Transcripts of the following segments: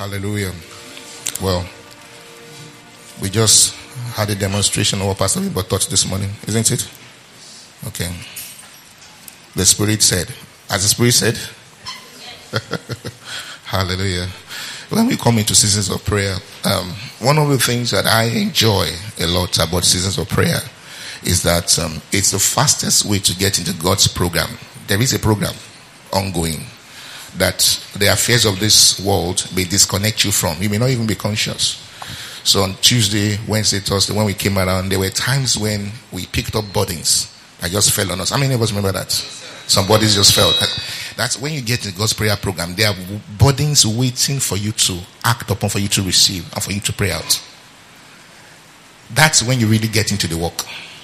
Hallelujah. Well, we just had a demonstration of what Pastor Weber taught this morning, isn't it? Okay. The Spirit said. As the Spirit said? Hallelujah. When we come into seasons of prayer, one of the things that I enjoy a lot about seasons of prayer is that it's the fastest way to get into God's program. There is a program ongoing that the affairs of this world may disconnect you from. You may not even be conscious. So on Tuesday, Wednesday, Thursday, when we came around, there were times when we picked up burdens that just fell on us. How many of us remember that? Some bodies just fell. That's when you get into God's prayer program. There are burdens waiting for you to act upon, for you to receive, and for you to pray out. That's when you really get into the work.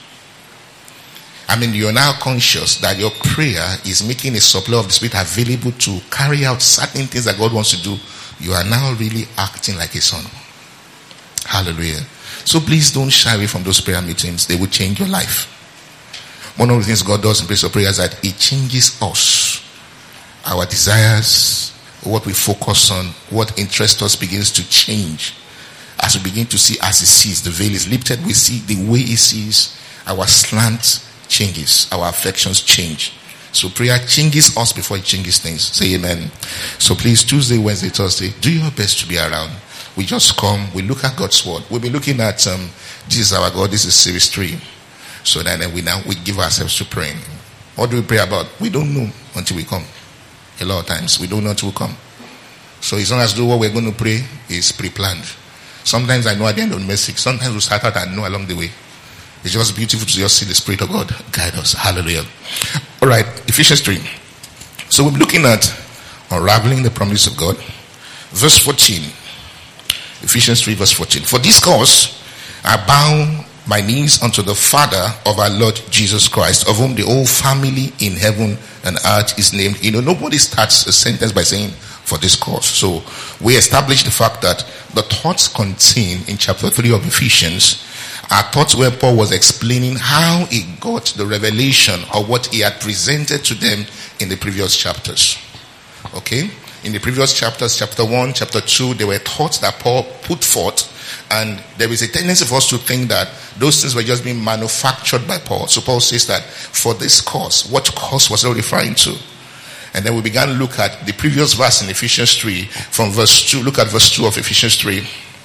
I mean, you're now conscious that your prayer is making a supply of the Spirit available to carry out certain things that God wants to do. You are now really acting like a son. Hallelujah. So please don't shy away from those prayer meetings. They will change your life. One of the things God does in place of prayer is that it changes us. Our desires, what we focus on, what interests us begins to change. As we begin to see as He sees, the veil is lifted, we see the way He sees, our slant changes, our affections change. So prayer changes us before it changes things. Say amen. So please, Tuesday, Wednesday, Thursday, do your best to be around. We just come, we look at God's word. We'll be looking at this is our God, this is series 3. So then we give ourselves to praying. What do we pray about? We don't know until we come. A lot of times we don't know until we come. So it's not as though what we're going to pray is pre-planned. Sometimes I know at the end of the message. Sometimes we start out and know along the way. It's just beautiful to just see the Spirit of God guide us. Hallelujah. Alright, Ephesians 3. So we're looking at unraveling the promise of God. Verse 14. Ephesians 3 verse 14. For this cause I bow my knees unto the Father of our Lord Jesus Christ, of whom the whole family in heaven and earth is named. You know, nobody starts a sentence by saying for this cause. So we established the fact that the thoughts contained in chapter 3 of Ephesians are thoughts where Paul was explaining how he got the revelation of what he had presented to them in the previous chapters. Okay? In the previous chapters, chapter 1, chapter 2, there were thoughts that Paul put forth, and there is a tendency for us to think that those things were just being manufactured by Paul. So Paul says that for this cause, what cause was he referring to? And then we began to look at the previous verse in Ephesians 3 from verse 2. Look at verse 2 of Ephesians 3.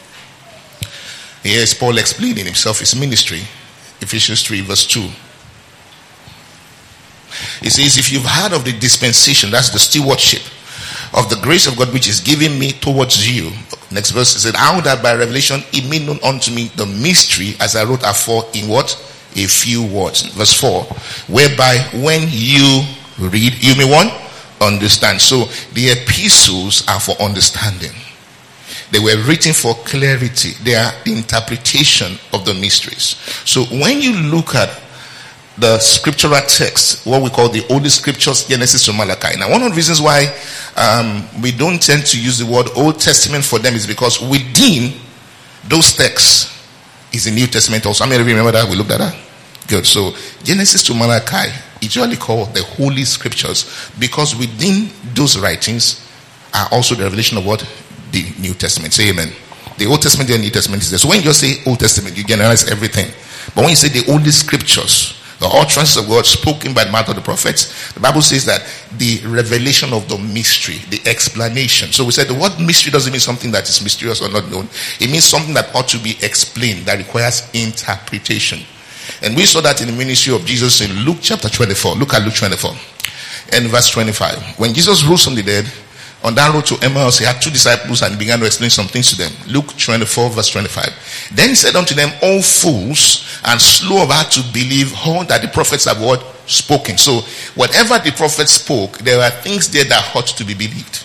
Here is Paul explaining himself, his ministry. Ephesians 3 verse 2. He says, if you've heard of the dispensation, that's the stewardship of the grace of God which is given me towards you. Next verse is said, how that by revelation it made known unto me the mystery as I wrote afore in what? A few words. Verse 4. Whereby when you read, you may want understand. So the epistles are for understanding. They were written for clarity. They are the interpretation of the mysteries. So when you look at the scriptural text, what we call the Holy Scriptures, Genesis to Malachi. Now, one of the reasons why we don't tend to use the word Old Testament for them is because within those texts is the New Testament also. How many of you remember that? We looked at that? Good. So, Genesis to Malachi is usually called the Holy Scriptures because within those writings are also the revelation of what? The New Testament. Say amen. The Old Testament and the New Testament is there. So when you say Old Testament, you generalize everything. But when you say the Holy Scriptures, the utterances of God spoken by the mouth of the prophets, the Bible says that the revelation of the mystery, the explanation. So we said the word mystery doesn't mean something that is mysterious or not known. It means something that ought to be explained, that requires interpretation. And we saw that in the ministry of Jesus in Luke chapter 24. Look at Luke 24 and verse 25. When Jesus rose from the dead, on that road to Emmaus, he had 2 disciples and he began to explain some things to them. Luke 24 verse 25. Then he said unto them, O fools, and slow of heart to believe all that the prophets have what? Spoken. So whatever the prophets spoke, there are things there that ought to be believed.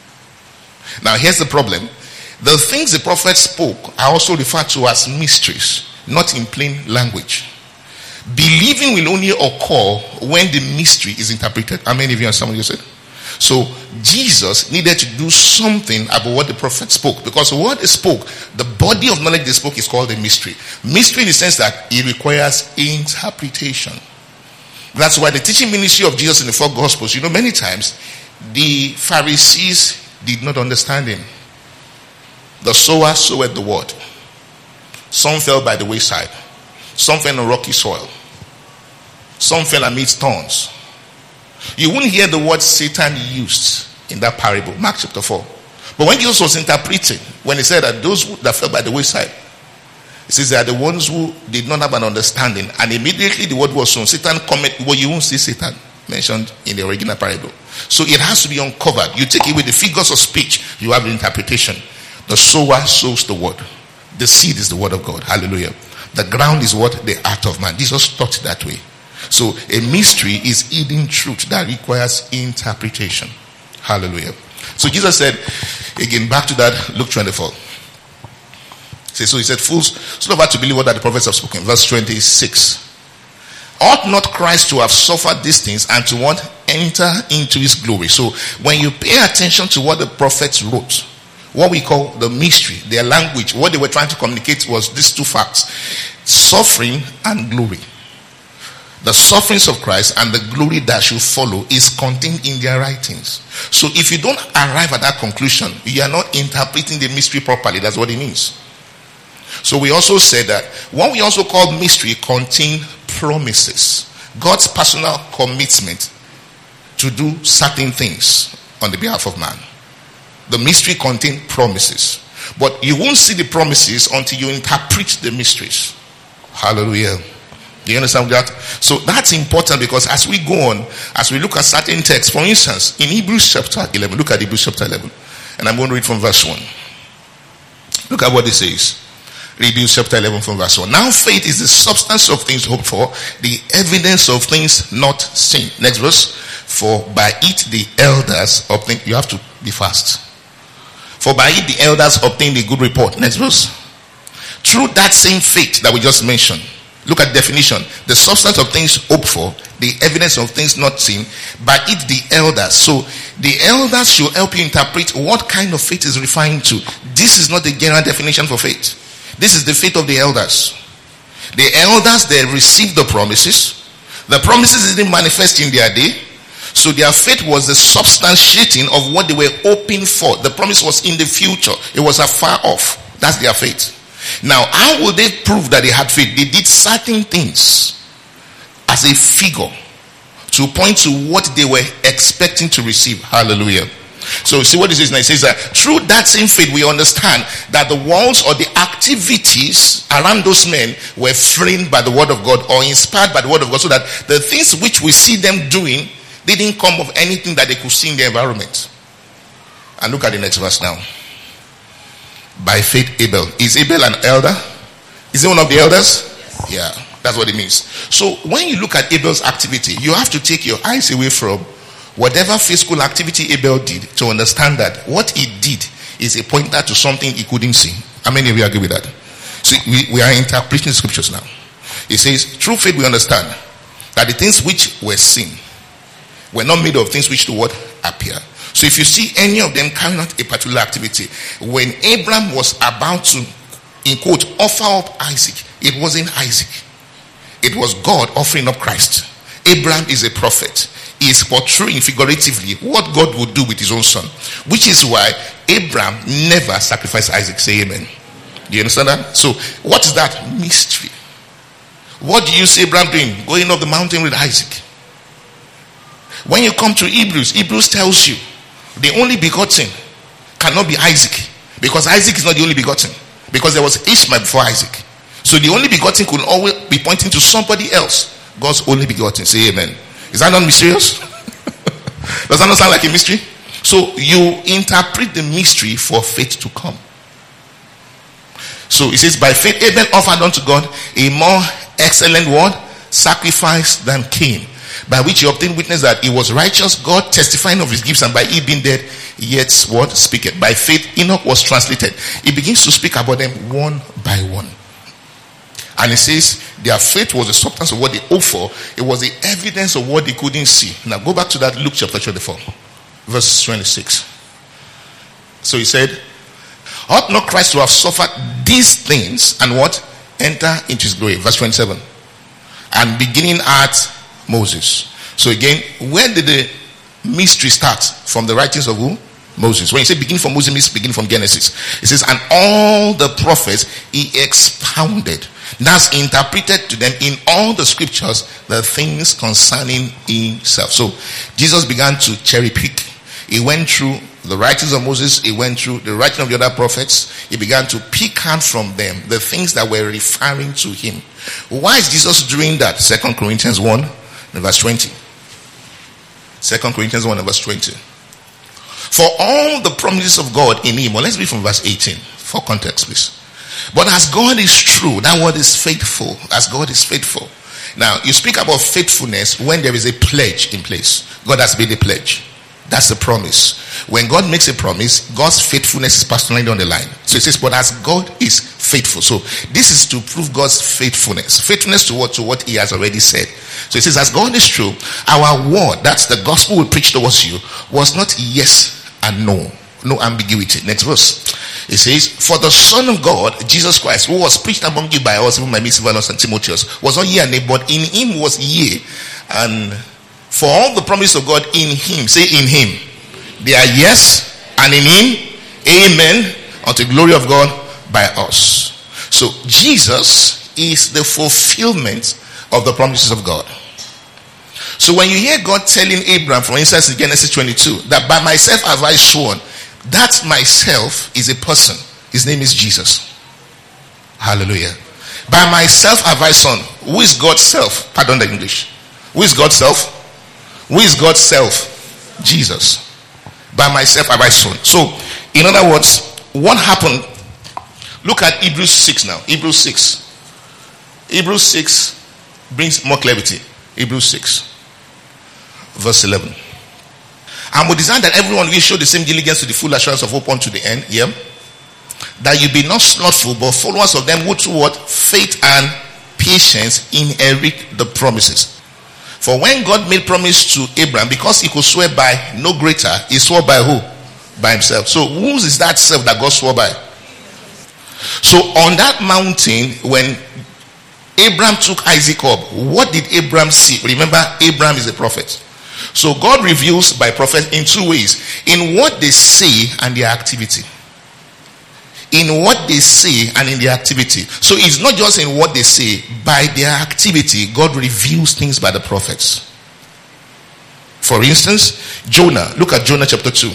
Now here's the problem. The things the prophets spoke are also referred to as mysteries, not in plain language. Believing will only occur when the mystery is interpreted. How many of you understand what you said? So Jesus needed to do something about what the prophet spoke, because what they spoke, the body of knowledge they spoke, is called a mystery. Mystery in the sense that it requires interpretation. That's why the teaching ministry of Jesus in the 4 Gospels, many times the Pharisees did not understand him. The sower sowed the word. Some fell by the wayside. Some fell on rocky soil. Some fell amidst thorns. You wouldn't hear the word Satan used in that parable, Mark chapter 4. But when Jesus was interpreting, when he said that those that fell by the wayside, he says they are the ones who did not have an understanding, and immediately the word was sown. Satan comment, well, you won't see Satan mentioned in the original parable. So it has to be uncovered. You take away the figures of speech, you have the interpretation. The sower sows the word. The seed is the word of God. Hallelujah. The ground is what? The art of man. Jesus taught that way. So a mystery is hidden truth that requires interpretation. Hallelujah. So Jesus said, again, back to that, Luke 24. So he said, fools, slow to believe what that the prophets have spoken. Verse 26. Ought not Christ to have suffered these things and to what? Enter into his glory. So when you pay attention to what the prophets wrote, what we call the mystery, their language, what they were trying to communicate was these two facts: suffering and glory. The sufferings of Christ and the glory that should follow is contained in their writings. So if you don't arrive at that conclusion, you are not interpreting the mystery properly. That's what it means. So we also said that what we also call mystery contain promises. God's personal commitment to do certain things on the behalf of man. The mystery contains promises. But you won't see the promises until you interpret the mysteries. Hallelujah. Do you understand that? So that's important, because as we go on, as we look at certain texts, for instance, in Hebrews chapter 11, look at Hebrews chapter 11. And I'm going to read from verse 1. Look at what it says. Hebrews chapter 11 from verse 1. Now faith is the substance of things hoped for, the evidence of things not seen. Next verse. For by it the elders obtain, you have to be fast. For by it the elders obtained a good report. Next verse. Through that same faith that we just mentioned. Look at the definition. The substance of things hoped for, the evidence of things not seen. By it the elders. So the elders should help you interpret what kind of faith is referring to. This is not the general definition for faith. This is the faith of the elders. The elders, they received the promises. The promises didn't manifest in their day. So their faith was the substantiating of what they were hoping for. The promise was in the future. It was afar off. That's their faith. Now, how would they prove that they had faith? They did certain things as a figure to point to what they were expecting to receive. Hallelujah. So see what it says now. It says that through that same faith we understand that the walls or the activities around those men were framed by the word of God or inspired by the word of God, so that the things which we see them doing didn't come of anything that they could see in the environment. And look at the next verse now. By faith Abel. Is Abel an elder? Is he one of the elders? Yeah, that's what it means. So when you look at Abel's activity, you have to take your eyes away from whatever physical activity Abel did to understand that what he did is a pointer to something he couldn't see. How many of you agree with that? So we are interpreting scriptures now. It says, through faith we understand that the things which were seen were not made of things which do what? Appear. So if you see any of them carrying out a particular activity, when Abraham was about to, in quote, offer up Isaac, it wasn't Isaac. It was God offering up Christ. Abraham is a prophet. He is portraying figuratively what God would do with his own son, which is why Abraham never sacrificed Isaac. Say amen. Do you understand that? So what is that? Mystery. What do you see Abraham doing? Going up the mountain with Isaac. When you come to Hebrews tells you the only begotten cannot be Isaac, because Isaac is not the only begotten, because there was Ishmael before Isaac. So the only begotten could always be pointing to somebody else. God's only begotten. Say amen. Is that not mysterious? Does that not sound like a mystery? So you interpret the mystery for faith to come. So it says, by faith Abel offered unto God a more excellent word, sacrifice than Cain, by which he obtained witness that he was righteous, God testifying of his gifts, and by he being dead, yet what? Speaketh. By faith Enoch was translated. He begins to speak about them one by one. And it says their faith was the substance of what they hoped for. It was the evidence of what they couldn't see. Now go back to that Luke chapter 24, verse 26. So he said, ought not Christ to have suffered these things and what? Enter into his glory. Verse 27. And beginning at Moses. So again, where did the mystery start? From the writings of who? Moses. When you say begin from Moses, it means begin from Genesis. It says, and all the prophets he expounded. That's interpreted to them in all the scriptures the things concerning himself. So Jesus began to cherry pick. He went through the writings of Moses. He went through the writing of the other prophets. He began to pick out from them the things that were referring to him. Why is Jesus doing that? 2 Corinthians 1 verse 20. 2 Corinthians 1 verse 20. For all the promises of God in him. Well, let's read from verse 18 for context, please. But as God is true, that word is faithful. As God is faithful. Now, you speak about faithfulness when there is a pledge in place. God has made a pledge. That's the promise. When God makes a promise, God's faithfulness is personally on the line. So it says, but as God is faithful. So this is to prove God's faithfulness. Faithfulness to what? To what he has already said. So it says, as God is true, our word, that's the gospel we preach towards you, was not yes and no. No ambiguity. Next verse. It says, for the Son of God, Jesus Christ, who was preached among you by us, even by me, Silvanus and Timotheus, was not yea and nay, but in him was yea. And for all the promise of God in him, say in him, they are yes, and in him, amen, unto the glory of God by us. So Jesus is the fulfillment of the promises of God. So when you hear God telling Abraham, for instance, in Genesis 22, that by myself have I sworn, that myself is a person. His name is Jesus. Hallelujah. By myself have I sworn. Who is God's self? Pardon the English. Who is God's self? Who is God's self? Jesus. By myself have I sworn. So, in other words, what happened? Look at Hebrews 6 now. Hebrews 6. Hebrews 6 brings more clarity. Hebrews 6. Verse 11. And we desire that everyone will show the same diligence to the full assurance of hope unto the end. Yeah. That you be not slothful, but followers of them who through what? Faith and patience inherit the promises. For when God made promise to Abraham, because he could swear by no greater, he swore by who? By himself. So whose is that self that God swore by? So on that mountain, when Abraham took Isaac up, what did Abraham see? Remember, Abraham is a prophet. So God reveals by prophets in two ways. In what they say and their activity. In what they say and in their activity. So it's not just in what they say. By their activity, God reveals things by the prophets. For instance, Jonah. Look at Jonah chapter 2.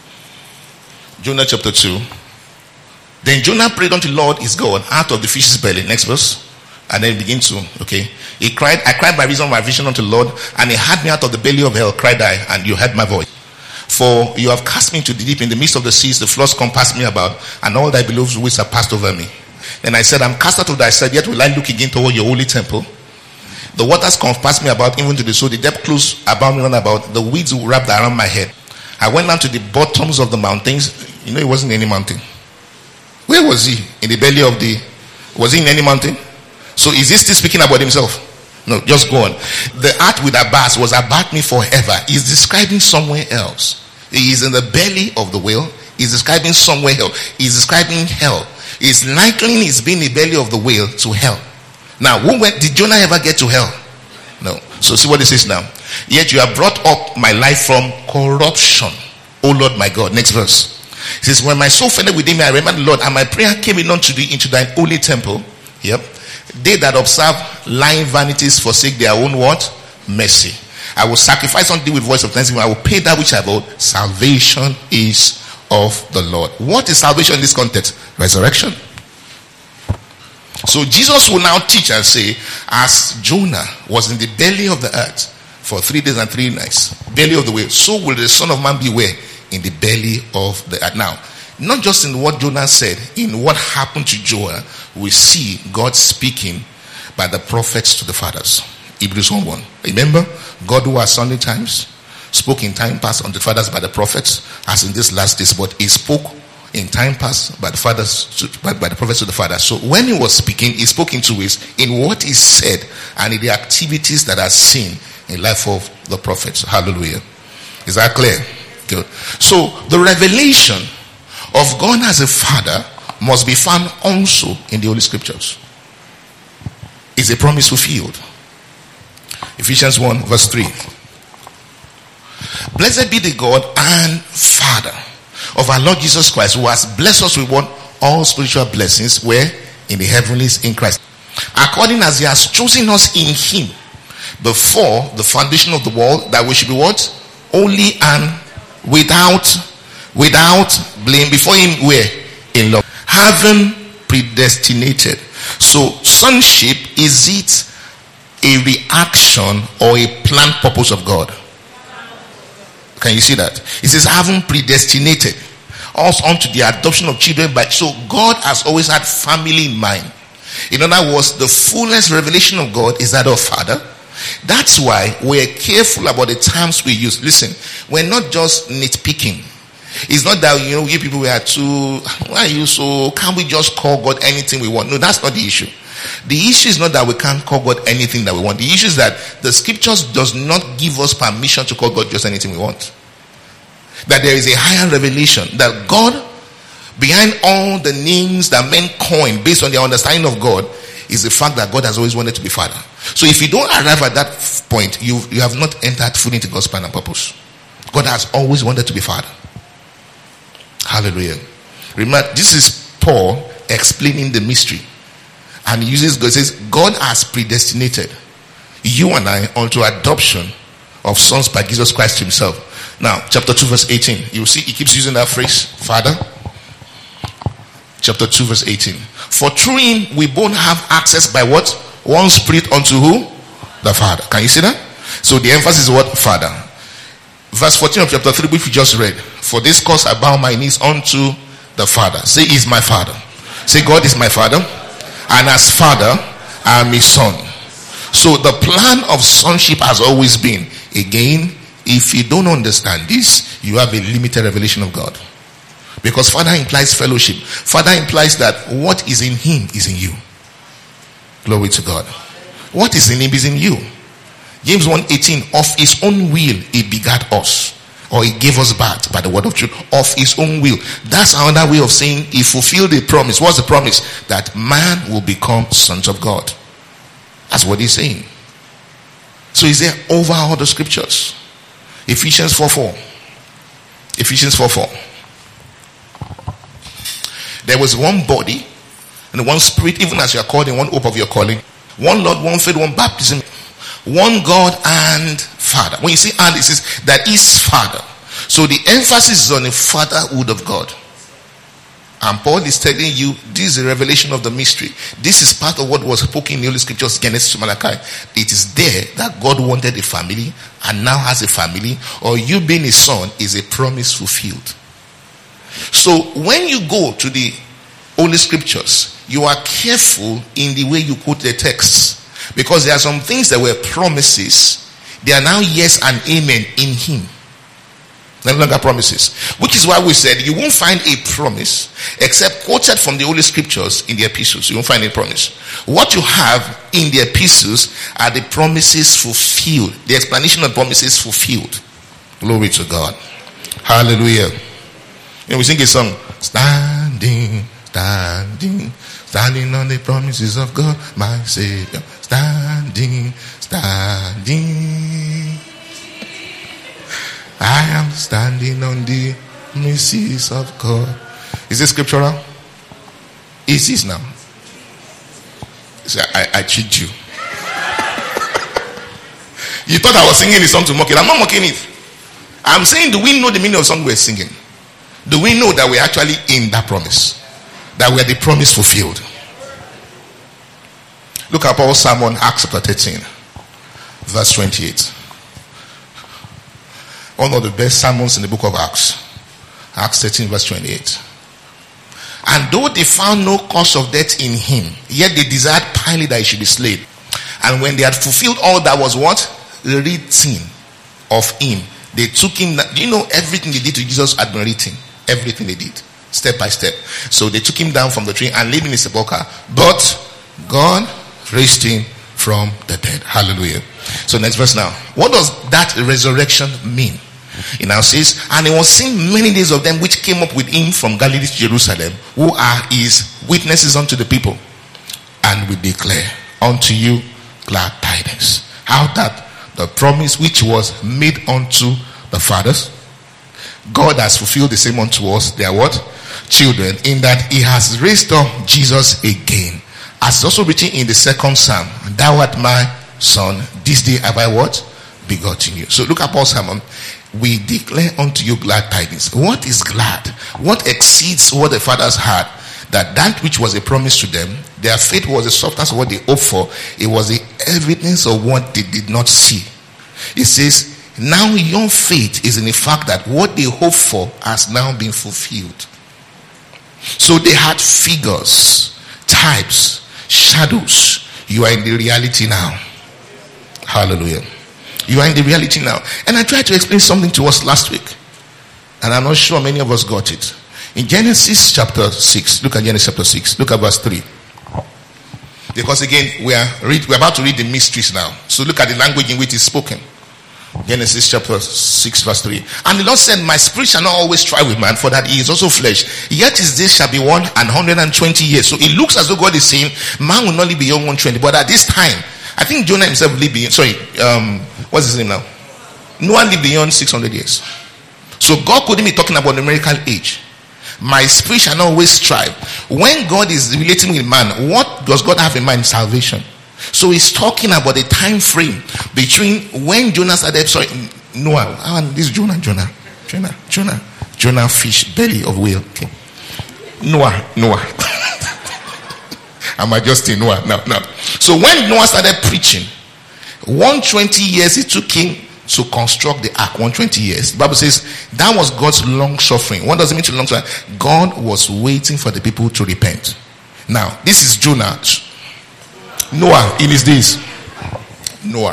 Jonah chapter 2. Then Jonah prayed unto the Lord his God out of the fish's belly. Next verse. And then begin to, okay. He cried, I cried by reason of my vision unto the Lord, and he had me out of the belly of hell, cried I, and you heard my voice. For you have cast me into the deep, in the midst of the seas, the floods compassed me about, and all thy beloved ways have passed over me. Then I said, I'm cast out of thy sight, yet will I look again toward your holy temple. The waters compassed me about, even to the soul, the depth close about me round about, the weeds wrapped around my head. I went down to the bottoms of the mountains. You know, it wasn't any mountain. Where was he? In the belly of the, was he in any mountain? So is he still speaking about himself? No, just go on. The earth with Abbas was about me forever. He's describing somewhere else. He is in the belly of the whale. He's describing somewhere else. He's describing hell. He's likening his being in the belly of the whale to hell. Now, did Jonah ever get to hell? No. So see what it says now. Yet you have brought up my life from corruption, O Lord my God. Next verse. It says, when my soul fell within me, I remembered the Lord, and my prayer came in unto thee into thine holy temple. Yep. They that observe lying vanities forsake their own what? Mercy. I will sacrifice unto thee with voice of thanksgiving. I will pay that which I vote. Salvation is of the Lord. What is salvation in this context? Resurrection. So Jesus will now teach and say, as Jonah was in the belly of the earth for 3 days and 3 nights, belly of the whale, so will the Son of Man be where? In the belly of the earth. Now, not just in what Jonah said, in what happened to Jonah, we see God speaking by the prophets to the fathers. Hebrews 1:1. Remember, God who has sundry times spoke in time past unto the fathers by the prophets, as in this last days, but he spoke in time past by the fathers by the prophets to the fathers. So when he was speaking, he spoke in two ways: in what he said and in the activities that are seen in the life of the prophets. Hallelujah. Is that clear? Good. So the revelation of God as a father must be found also in the Holy Scriptures. It's a promise fulfilled. Ephesians 1 verse 3. Blessed be the God and Father of our Lord Jesus Christ, who has blessed us with what? All spiritual blessings where? In the heavenlies in Christ. According as he has chosen us in him before the foundation of the world, that we should be what? Holy and without blame before him, where? In love. Having predestinated. So sonship, is it a reaction or a planned purpose of God? Can you see that? It says having predestinated us unto the adoption of children by. So God has always had family in mind. In other words, the fullest revelation of God is that of Father. That's why we're careful about the terms we use. Listen, we're not just nitpicking. It's not that, you people are too, why are you so, can't we just call God anything we want? No, that's not the issue. The issue is not that we can't call God anything that we want. The issue is that the scriptures does not give us permission to call God just anything we want. That there is a higher revelation, that God, behind all the names that men coin based on their understanding of God, is the fact that God has always wanted to be Father. So if you don't arrive at that point, you have not entered fully into God's plan and purpose. God has always wanted to be Father. Hallelujah. Remember, this is Paul explaining the mystery. And he uses God, says, God has predestinated you and I unto adoption of sons by Jesus Christ himself. Now, chapter 2 verse 18. You see, he keeps using that phrase, Father. Chapter 2 verse 18. For through him we both have access by what? One spirit unto who? The Father. Can you see that? So the emphasis is what? Father. Verse 14 of chapter 3, which we just read. For this cause I bow my knees unto the Father. Say, he is my Father. Say, God is my Father. And as Father, I am his Son. So the plan of sonship has always been, again, if you don't understand this, you have a limited revelation of God. Because Father implies fellowship. Father implies that what is in him is in you. Glory to God. What is in him is in you. James 1:18, of his own will he begat us, or he gave us birth by the word of truth. Of his own will. That's another way of saying he fulfilled the promise. What's the promise? That man will become sons of God. That's what he's saying. So he's there over all the scriptures. Ephesians 4:4. Ephesians 4:4. There was one body and one spirit, even as you are called in one hope of your calling. One Lord, one faith, one baptism. One God and Father. When you see and, it says that is Father. So the emphasis is on the fatherhood of God. And Paul is telling you this is a revelation of the mystery. This is part of what was spoken in the Holy Scriptures, Genesis to Malachi. It is there that God wanted a family and now has a family, or you being a son is a promise fulfilled. So when you go to the Holy Scriptures, you are careful in the way you quote the texts. Because there are some things that were promises. They are now yes and amen in him. No longer promises. Which is why we said you won't find a promise except quoted from the Holy Scriptures in the epistles. You won't find a promise. What you have in the epistles are the promises fulfilled. The explanation of promises fulfilled. Glory to God. Hallelujah. We sing a song. Standing, standing, standing on the promises of God, my Savior. Standing, standing. I am standing on the promises of God. Is this scriptural? It is now. So I cheat you. You thought I was singing the song to mock it. I'm not mocking it. I'm saying, do we know the meaning of the song we're singing? Do we know that we're actually in that promise? That we are the promise fulfilled? Look at Paul's sermon, Acts chapter 13, verse 28. One of the best sermons in the book of Acts. Acts 13, verse 28. And though they found no cause of death in him, yet they desired Pilate that he should be slain. And when they had fulfilled all that was what? Written of him, they took him. Do you know everything they did to Jesus had been written? Everything they did, step by step. So they took him down from the tree and laid him in a sepulchre. But God raised him from the dead. Hallelujah. So next verse now. What does that resurrection mean? It now says, and he was seen many days of them which came up with him from Galilee to Jerusalem, who are his witnesses unto the people. And we declare unto you glad tidings. How that the promise which was made unto the fathers, God has fulfilled the same unto us, their what? Children, in that he has raised up Jesus again. As also written in the second Psalm, thou art my son, this day have I what? Begotten you. So look at Paul's sermon. We declare unto you glad tidings. What is glad? What exceeds what the fathers had? That which was a promise to them, their faith was the substance of what they hoped for. It was the evidence of what they did not see. It says, now your faith is in the fact that what they hoped for has now been fulfilled. So they had figures, types, shadows. You are in the reality now. Hallelujah. You are in the reality now. And I tried to explain something to us last week, and I'm not sure many of us got it. In Genesis chapter 6, look at Genesis chapter 6, look at verse 3. Because again, we're about to read the mysteries now. So look at the language in which it's spoken. Genesis chapter 6 verse 3. And the Lord said, my spirit shall not always strive with man, for that he is also flesh. Yet his days shall be 120 years. So it looks as though God is saying, man will not live beyond 120. But at this time, I think Jonah himself lived beyond, what's his name now? Noah lived beyond 600 years. So God couldn't be talking about numerical age. My spirit shall not always strive. When God is relating with man, what does God have in mind? Salvation. So he's talking about the time frame between when Jonah started, Noah. This is Jonah fish, belly of whale. Okay. Noah. I'm adjusting Noah now. So when Noah started preaching, 120 years it took him to construct the ark. 120 years. The Bible says that was God's long suffering. What does it mean to long suffering? God was waiting for the people to repent. Now, this is Jonah. Noah in his days. Noah.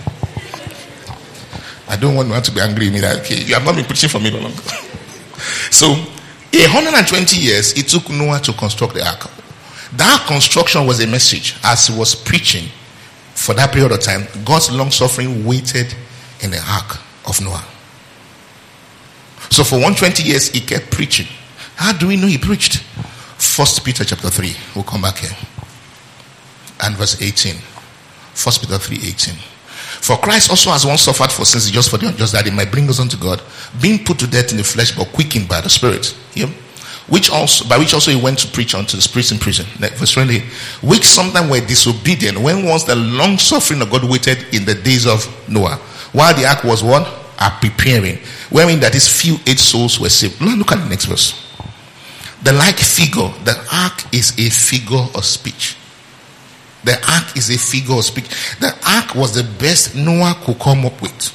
I don't want Noah to be angry with me. That, okay, you have not been preaching for me for long. So, 120 years it took Noah to construct the ark. That construction was a message. As he was preaching for that period of time, God's long suffering waited in the ark of Noah. So for 120 years he kept preaching. How do we know he preached? 1 Peter chapter 3. We'll come back here. And verse 18. 1 Peter 3:18. For Christ also has once suffered for sins, just for the unjust, that he might bring us unto God, being put to death in the flesh, but quickened by the Spirit. Yeah? By which also he went to preach unto the spirits in prison. Verse 20. Which sometimes were disobedient, when once the long suffering of God waited in the days of Noah, while the ark was what? Preparing. Wherein that is few 8 souls were saved. Now look at the next verse. The like figure, the ark is a figure of speech. The ark is a figure of speech. The ark was the best Noah could come up with.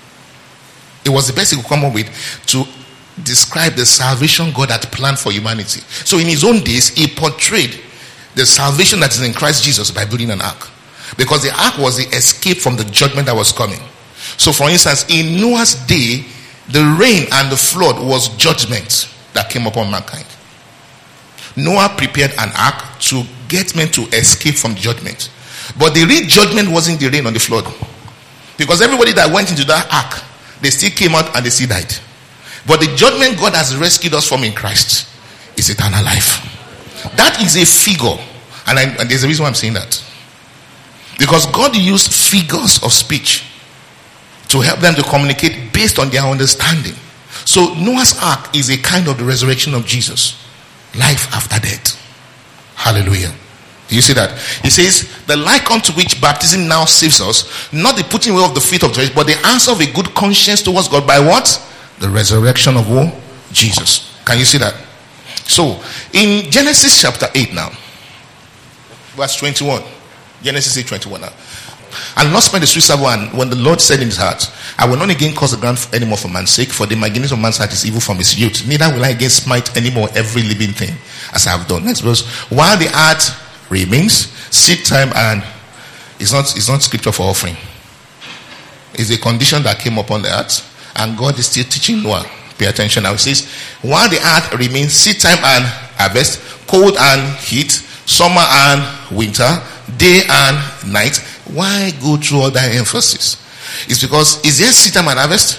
It was the best he could come up with to describe the salvation God had planned for humanity. So in his own days, he portrayed the salvation that is in Christ Jesus by building an ark. Because the ark was the escape from the judgment that was coming. So for instance, in Noah's day, the rain and the flood was judgment that came upon mankind. Noah prepared an ark to get men to escape from judgment. But the real judgment wasn't the rain or the flood. Because everybody that went into that ark, they still came out and they still died. But the judgment God has rescued us from in Christ is eternal life. That is a figure. And there's a reason why I'm saying that. Because God used figures of speech to help them to communicate based on their understanding. So Noah's ark is a kind of the resurrection of Jesus. Life after death. Hallelujah. Do you see that? He says, the like unto which baptism now saves us, not the putting away of the feet of the church, but the answer of a good conscience towards God by what? The resurrection of who? Jesus. Can you see that? So, in Genesis chapter 8 now, verse 21. Genesis 8:21 now. And not spend the sweet savour, and when the Lord said in his heart, I will not again cause the ground any more for man's sake, for the imagination of man's heart is evil from his youth. Neither will I again smite any more every living thing, as I have done. Next verse. While the earth remains, seed time, and it's not scripture for offering. It's a condition that came upon the earth, and God is still teaching Noah. Pay attention now. It says, while the earth remains, seed time and harvest, cold and heat, summer and winter, day and night. Why go through all that emphasis? It's because, is there seed time and harvest?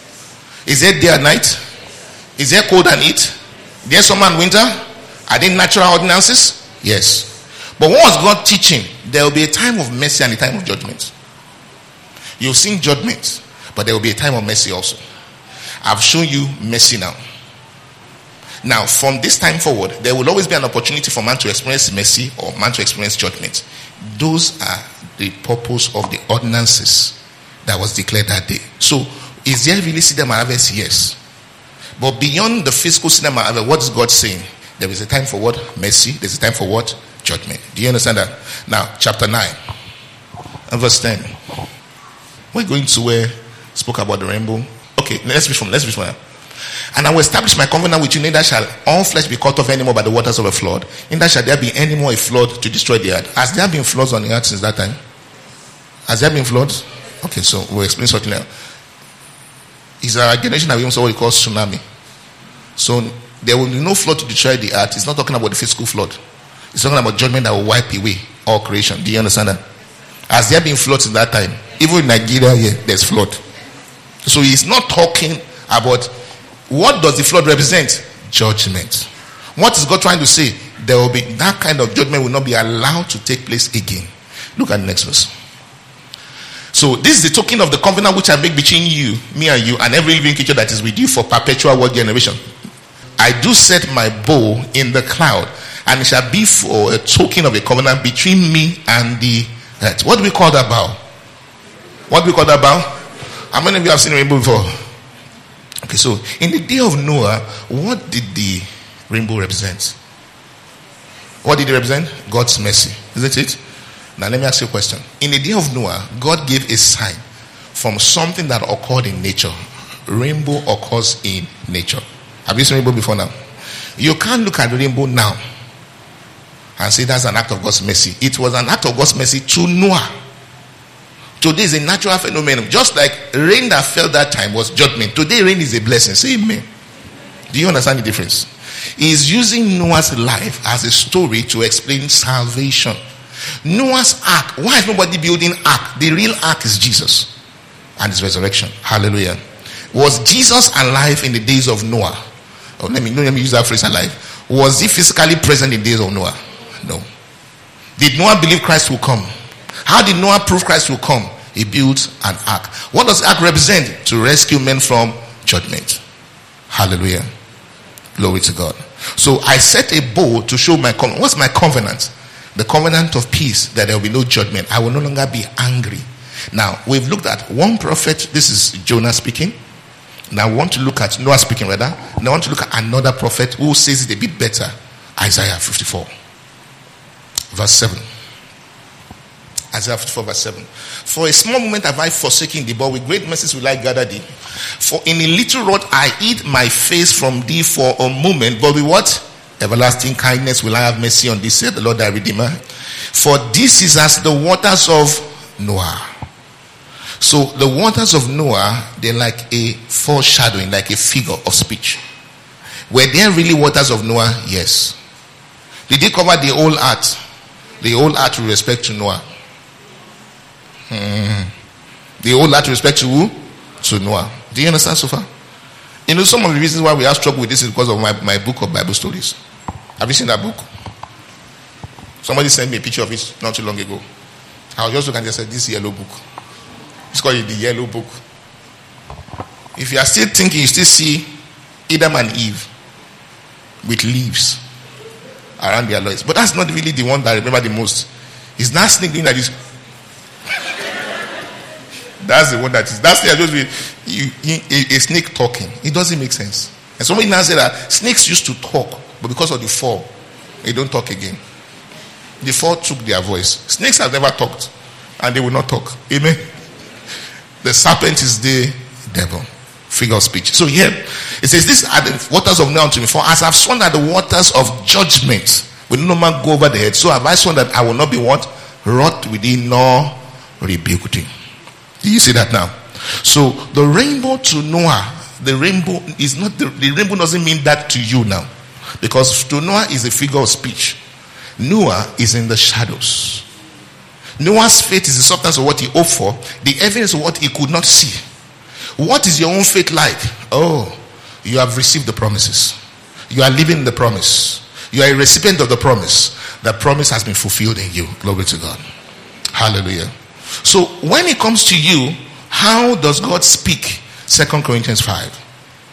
Is there day and night? Is there cold and heat? Is there summer and winter? Are they natural ordinances? Yes. But what was God teaching? There will be a time of mercy and a time of judgment. You've seen judgment, but there will be a time of mercy also. I've shown you mercy now. Now, from this time forward, there will always be an opportunity for man to experience mercy or man to experience judgment. Those are the purpose of the ordinances that was declared that day. So, is there really seed and harvest? Yes. But beyond the physical seed and harvest, what is God saying? There is a time for what? Mercy. There's a time for what? Judgment. Do you understand that? Now, chapter 9 and verse 10. We're going to where spoke about the rainbow. Okay, let's read from. And I will establish my covenant with you, neither shall all flesh be cut off anymore by the waters of a flood. Neither shall there be any more a flood to destroy the earth. Has there been floods on the earth since that time? Has there been floods? Okay, so we'll explain something now. It's our generation that we also what we call tsunami. So there will be no flood to destroy the earth. It's not talking about the physical flood. It's talking about judgment that will wipe away all creation. Do you understand that? Has there been floods in that time? Even in Nigeria here, there's flood. So he's not talking about what does the flood represent? Judgment. What is God trying to say? There will be that kind of judgment will not be allowed to take place again. Look at the next verse. So this is the token of the covenant which I make between you, me and you, and every living creature that is with you for perpetual world generation. I do set my bow in the cloud, and it shall be for a token of a covenant between me and the earth. What do we call that bow? What do we call that bow? How many of you have seen a rainbow before? Okay, so in the day of Noah, what did the rainbow represent? What did it represent? God's mercy. Isn't it? Now let me ask you a question. In the day of Noah, God gave a sign from something that occurred in nature. Rainbow occurs in nature. Have you seen rainbow before now? You can't look at the rainbow now and say that's an act of God's mercy. It was an act of God's mercy to Noah. Today is a natural phenomenon. Just like rain that fell that time was judgment. Today rain is a blessing. Say amen. Do you understand the difference? He is using Noah's life as a story to explain salvation. Noah's ark. Why is nobody building ark? The real ark is Jesus and his resurrection. Hallelujah. Was Jesus alive in the days of Noah? Oh, let me use that phrase, alive. Was he physically present in the days of Noah? No. Did Noah believe Christ will come? How did Noah prove Christ will come? He built an ark. What does the ark represent? To rescue men from judgment. Hallelujah. Glory to God. So I set a bow to show my covenant. What's my covenant? The covenant of peace, that there will be no judgment. I will no longer be angry. Now, we've looked at one prophet. This is Jonah speaking. Now, I want to look at Noah speaking rather. Now, I want to look at another prophet who says it a bit better. Isaiah 54. Verse 7. Isaiah 54 verse 7. For a small moment have I forsaken thee, but with great mercies will I gather thee. For in a little rod I hid my face from thee for a moment, but with what? Everlasting kindness will I have mercy on thee, said the Lord thy Redeemer. For this is as the waters of Noah. So the waters of Noah, they're like a foreshadowing, like a figure of speech. Were there really waters of Noah? Yes. Did they cover the whole earth? The whole earth with respect to Noah. The whole earth with respect to who? To Noah. Do you understand so far? You know, some of the reasons why we have trouble with this is because of my book of Bible stories. Have you seen that book? Somebody sent me a picture of it not too long ago. I was just looking and said, this yellow book. It's called the yellow book. If you are still thinking, you still see Adam and Eve with leaves around their loins. But that's not really the one that I remember the most. It's not snake doing like this. That's the one that is. That's the just a snake talking. It doesn't make sense. And somebody now said that snakes used to talk, but because of the fall, they don't talk again. The fall took their voice. Snakes have never talked, and they will not talk. Amen. The serpent is the devil. Figure of speech. So here it says, "These are the waters of Noah unto me. For as I've sworn that the waters of judgment will no man go over the head, so have I sworn that I will not be what? Wrought within nor rebuked him." Do you see that now? So the rainbow to Noah, the rainbow is not the rainbow doesn't mean that to you now, because to Noah is a figure of speech. Noah is in the shadows. Noah's faith is the substance of what he hoped for, the evidence of what he could not see. What is your own faith like? Oh, you have received the promises. You are living the promise. You are a recipient of the promise. The promise has been fulfilled in you. Glory to God. Hallelujah. So when it comes to you, how does God speak? 2 Corinthians 5.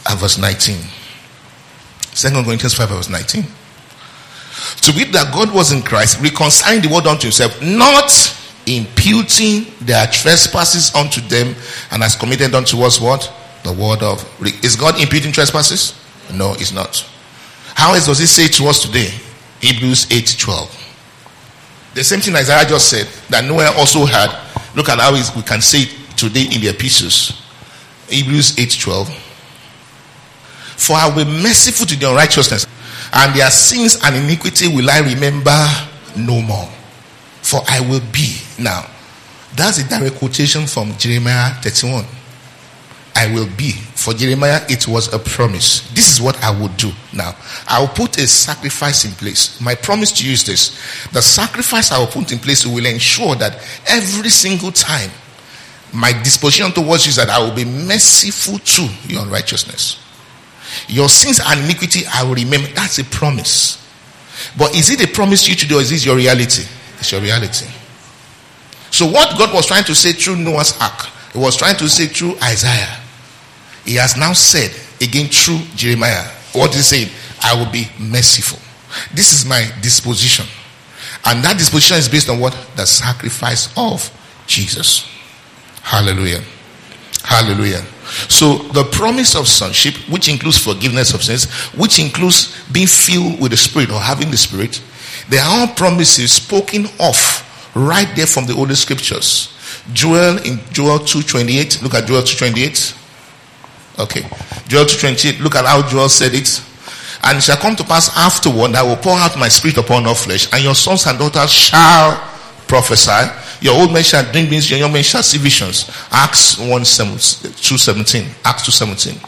and verse 19. 2 Corinthians 5 verse 19. To wit that God was in Christ, reconciling the world unto himself, not imputing their trespasses unto them, and has committed unto us what? The word of... Is God imputing trespasses? No, it's not. How else does he say to us today? Hebrews 8:12. The same thing Isaiah just said, that Noah also had. Look at how we can say it today in the epistles. Hebrews 8:12. For I will be merciful to their unrighteousness, and their sins and iniquity will I remember no more. For I will be. Now, that's a direct quotation from Jeremiah 31. I will be. For Jeremiah, it was a promise. This is what I will do. Now, I will put a sacrifice in place. My promise to you is this. The sacrifice I will put in place will ensure that every single time my disposition towards you is that I will be merciful to your unrighteousness. Your sins and iniquity I will remember. That's a promise. But is it a promise to you today, or is this your reality? It's your reality. So what God was trying to say through Noah's Ark, he was trying to say through Isaiah, he has now said again through Jeremiah. What is he saying? I will be merciful. This is my disposition. And that disposition is based on what? The sacrifice of Jesus. Hallelujah. Hallelujah. So the promise of sonship, which includes forgiveness of sins, which includes being filled with the Spirit or having the Spirit, they are all promises spoken of right there from the Holy Scriptures. Joel 2:28. Look at Joel 2:28. Okay. Joel 2:28. Look at how Joel said it. And it shall come to pass afterward that I will pour out my Spirit upon all flesh, and your sons and daughters shall prophesy. Your old men shall dream dreams, your young men shall see visions. Acts 2:17. Acts 2:17.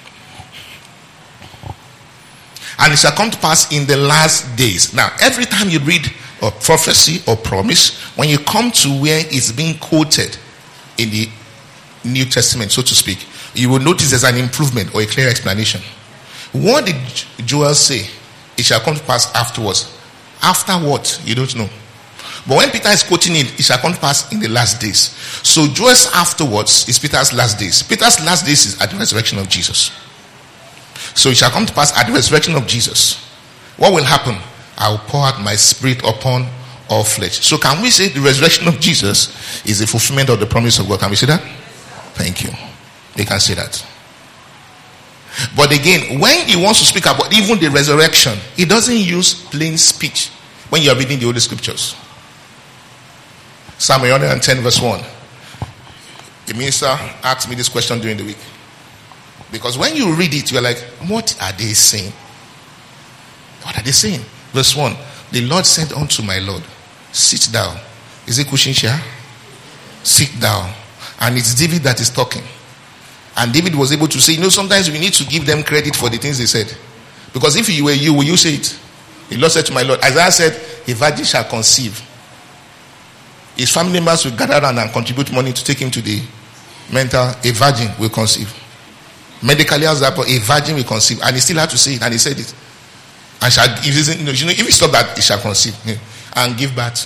And it shall come to pass in the last days. Now, every time you read a prophecy or promise, when you come to where it's being quoted in the New Testament, so to speak, you will notice there's an improvement or a clear explanation. What did Joel say? It shall come to pass afterwards. After what? You don't know. But when Peter is quoting it shall come to pass in the last days. So Joel's afterwards is Peter's last days. Peter's last days is at the resurrection of Jesus. So it shall come to pass at the resurrection of Jesus. What will happen? I will pour out my Spirit upon all flesh. So can we say the resurrection of Jesus is the fulfillment of the promise of God? Can we say that? Thank you. We can say that. But again, when he wants to speak about even the resurrection, he doesn't use plain speech when you are reading the Holy Scriptures. Psalm 110 verse 1. The minister asked me this question during the week. Because when you read it, you're like, what are they saying? What are they saying? Verse 1. The Lord said unto my Lord, sit down. Is it cushion chair? Sit down. And it's David that is talking. And David was able to say, sometimes we need to give them credit for the things they said. Because if you were you, will you say it? The Lord said to my Lord. Isaiah said, a virgin shall conceive. His family members will gather around and contribute money to take him to the mental. A virgin will conceive. Medically, as that, a virgin will conceive. And he still had to say it, and he said it. And if he stopped that, he shall conceive and give birth.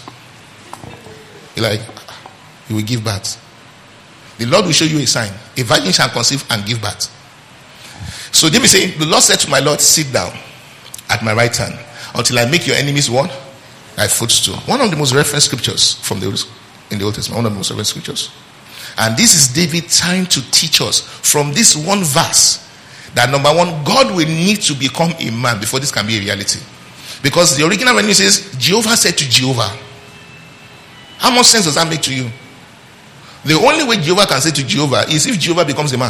He will give birth. The Lord will show you a sign. A virgin shall conceive and give birth. So David saying, the Lord said to my Lord, sit down at my right hand until I make your enemies what? Thy footstool. One of the most referenced scriptures in the Old Testament. One of the most referenced scriptures. And this is David trying to teach us from this one verse that number one, God will need to become a man before this can be a reality. Because the original meaning says, Jehovah said to Jehovah. How much sense does that make to you? The only way Jehovah can say to Jehovah is if Jehovah becomes a man.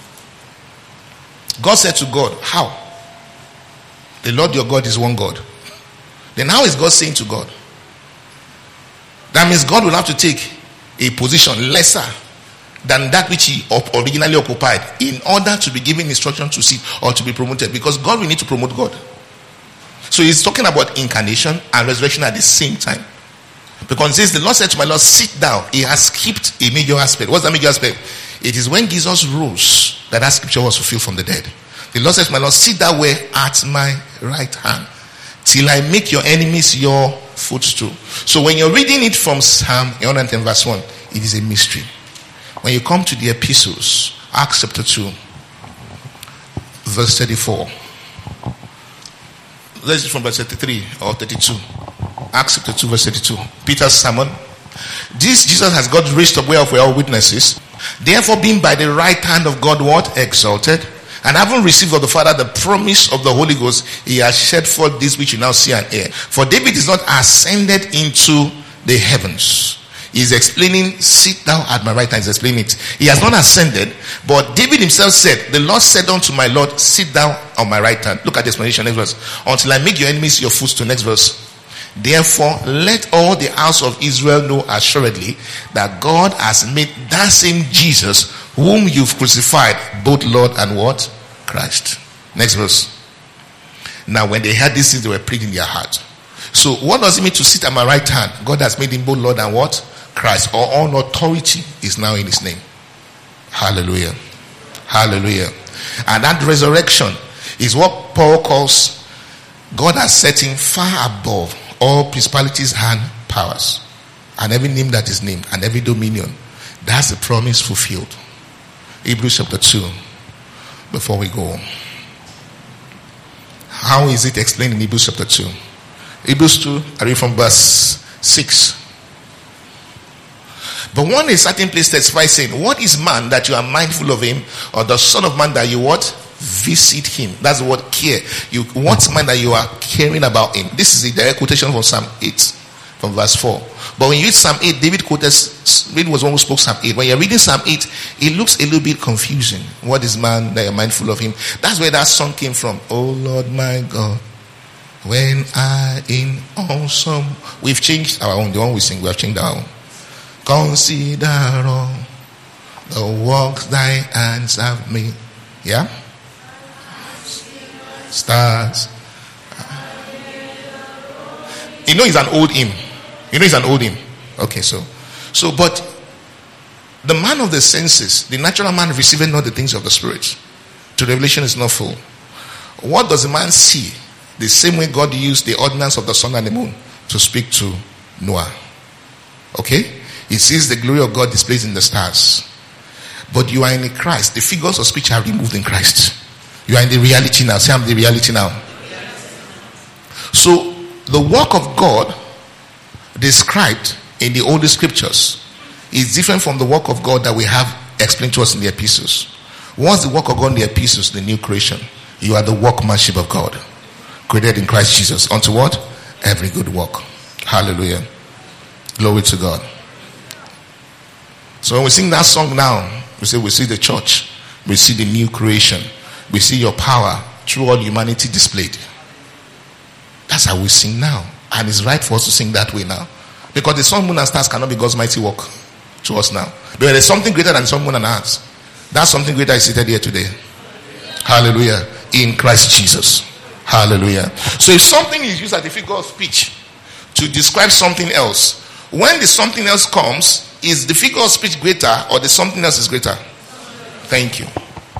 God said to God, how? The Lord your God is one God. Then how is God saying to God? That means God will have to take a position lesser than that which he originally occupied in order to be given instruction to sit or to be promoted, because God will need to promote God. So he's talking about incarnation and resurrection at the same time. Because it says the Lord said to my Lord, sit down. He has skipped a major aspect. What's the major aspect? It is when Jesus rose that scripture was fulfilled from the dead. The Lord said to my Lord, sit thou where at my right hand till I make your enemies your footstool. So when you're reading it from Psalm 110 verse 1, it is a mystery. When you come to the epistles, Acts chapter 2, verse 34. Let's read from verse 33 or 32. Acts chapter 2 verse 32. Peter's sermon. This Jesus has God raised up whereof we are all witnesses. Therefore, being by the right hand of God what? Exalted. And having received of the Father the promise of the Holy Ghost, he has shed forth this which you now see and hear. For David is not ascended into the heavens. He's explaining, sit thou at my right hand. He's explaining it. He has not ascended, but David himself said, the Lord said unto my Lord, sit thou on my right hand. Look at the explanation, next verse. Until I make your enemies your footstool. Next verse. Therefore, let all the house of Israel know assuredly that God has made that same Jesus whom you've crucified, both Lord and what? Christ. Next verse. Now, when they heard these things, they were pricked in their heart. So, what does it mean to sit at my right hand? God has made him both Lord and what? Christ. Or all authority is now in his name. Hallelujah. Hallelujah. And that resurrection is what Paul calls God has set him far above all principalities and powers, and every name that is named, and every dominion. That's the promise fulfilled. Hebrews chapter 2. Before we go, how is it explained in Hebrews chapter 2? Hebrews 2, I read from verse 6. But one in a certain place testifies, saying, what is man that you are mindful of him, or the son of man that you what? Visit him. That's the word care. You want man that you are caring about him. This is a direct quotation from Psalm 8, from verse 4. But when you read Psalm 8, David was one who spoke Psalm 8. When you're reading Psalm 8, it looks a little bit confusing. What is man that you're mindful of him? That's where that song came from. Oh Lord my God, when I in awesome. We've changed our own. The one we sing, we have changed our own. Consider all the works thy hands have made. Yeah? Stars. You know it's an old hymn. Okay, but the man of the senses, the natural man receiving not the things of the spirit. To revelation is not full. What does the man see? The same way God used the ordinance of the sun and the moon to speak to Noah. Okay? He sees the glory of God displayed in the stars. But you are in Christ. The figures of speech are removed in Christ. You are in the reality now. Say, I'm the reality now. So, the work of God described in the older scriptures is different from the work of God that we have explained to us in the epistles. What's the work of God in the epistles? The new creation. You are the workmanship of God, created in Christ Jesus. Unto what? Every good work. Hallelujah. Glory to God. So when we sing that song now, we say we see the church, we see the new creation, we see your power through all humanity displayed. That's how we sing now. And it's right for us to sing that way now. Because the sun, moon, and stars cannot be God's mighty work to us now. But there is something greater than the sun, moon, and stars. That something greater is seated here today. Hallelujah. In Christ Jesus. Hallelujah. So if something is used as a figure of speech to describe something else, when the something else comes, is the figure of speech greater or the something else is greater? Thank you.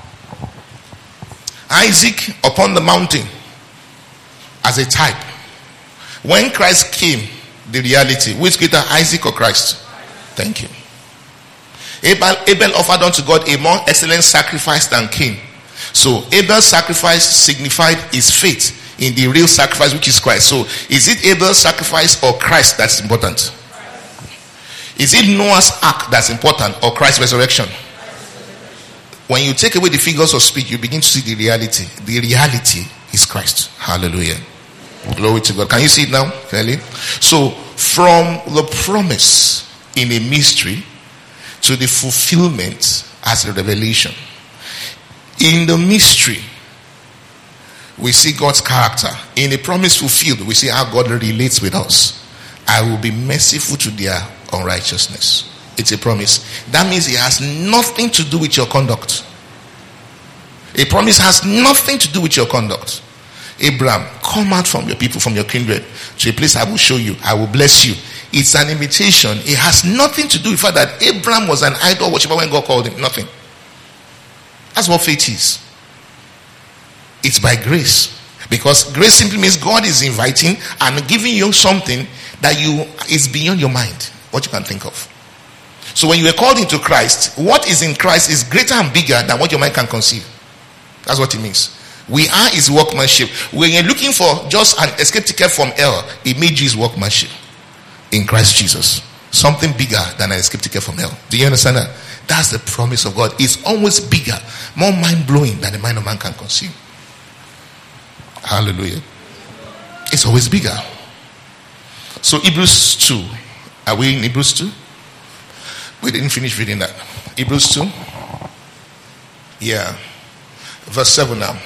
Isaac upon the mountain as a type. When Christ came, the reality, which greater, Isaac or Christ? Thank you. Abel offered unto God a more excellent sacrifice than Cain. So Abel's sacrifice signified his faith in the real sacrifice, which is Christ. So is it Abel's sacrifice or Christ that's important? Is it Noah's ark that's important or Christ's resurrection? When you take away the figures of speech, you begin to see the reality. The reality is Christ. Hallelujah. Glory to God. Can you see it now clearly? So from the promise in a mystery to the fulfillment as a revelation. In the mystery, we see God's character. In the promise fulfilled, we see how God relates with us. I will be merciful to their unrighteousness. It's a promise. That means it has nothing to do with your conduct. A promise has nothing to do with your conduct. Abraham, come out from your people, from your kindred, to a place I will show you. I will bless you. It's an invitation. It has nothing to do with the fact that Abraham was an idol worshiper when God called him. Nothing. That's what faith is. It's by grace. Because grace simply means God is inviting and giving you something that is beyond your mind, what you can think of. So when you are called into Christ, what is in Christ is greater and bigger than what your mind can conceive. That's what it means. We are his workmanship. When you're looking for just an escape ticket from hell, he made you his workmanship in Christ Jesus. Something bigger than an escape ticket from hell. Do you understand that? That's the promise of God. It's always bigger, more mind-blowing than the mind of man can conceive. Hallelujah. It's always bigger. So Hebrews 2. Are we in Hebrews 2? We didn't finish reading that. Hebrews 2. Yeah. Verse 7 now.